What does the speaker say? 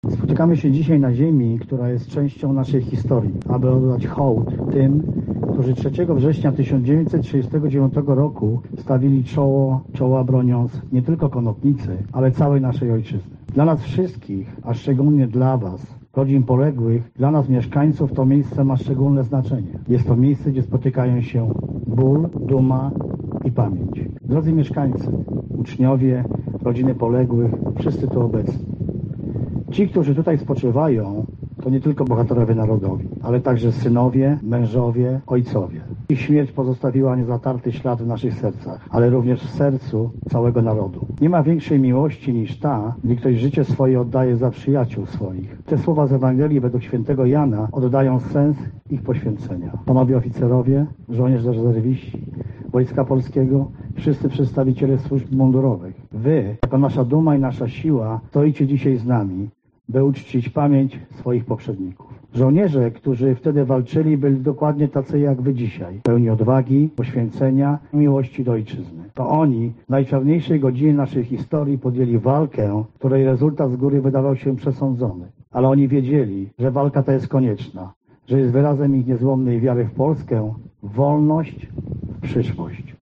Spotykamy się dzisiaj na ziemi, która jest częścią naszej historii, aby oddać hołd tym, którzy 3 września 1939 roku stawili czoła broniąc nie tylko Konopnicy, ale całej naszej ojczyzny. Dla nas wszystkich, a szczególnie dla Was, rodzin poległych, dla nas mieszkańców, to miejsce ma szczególne znaczenie. Jest to miejsce, gdzie spotykają się ból, duma i pamięć. Drodzy mieszkańcy, uczniowie, rodziny poległych, wszyscy tu obecni. Ci, którzy tutaj spoczywają, to nie tylko bohaterowie narodowi, ale także synowie, mężowie, ojcowie. Ich śmierć pozostawiła niezatarty ślad w naszych sercach, ale również w sercu całego narodu. Nie ma większej miłości niż ta, gdy ktoś życie swoje oddaje za przyjaciół swoich. Te słowa z Ewangelii według świętego Jana oddają sens ich poświęcenia. Panowie oficerowie, żołnierze rezerwiści, Wojska Polskiego, wszyscy przedstawiciele służb mundurowych. Wy, jako nasza duma i nasza siła, stoicie dzisiaj z nami, by uczcić pamięć swoich poprzedników. Żołnierze, którzy wtedy walczyli, byli dokładnie tacy jak wy dzisiaj, pełni odwagi, poświęcenia i miłości do ojczyzny. To oni w najczarniejszej godzinie naszej historii podjęli walkę, której rezultat z góry wydawał się przesądzony. Ale oni wiedzieli, że walka ta jest konieczna, że jest wyrazem ich niezłomnej wiary w Polskę, w wolność, w przyszłość.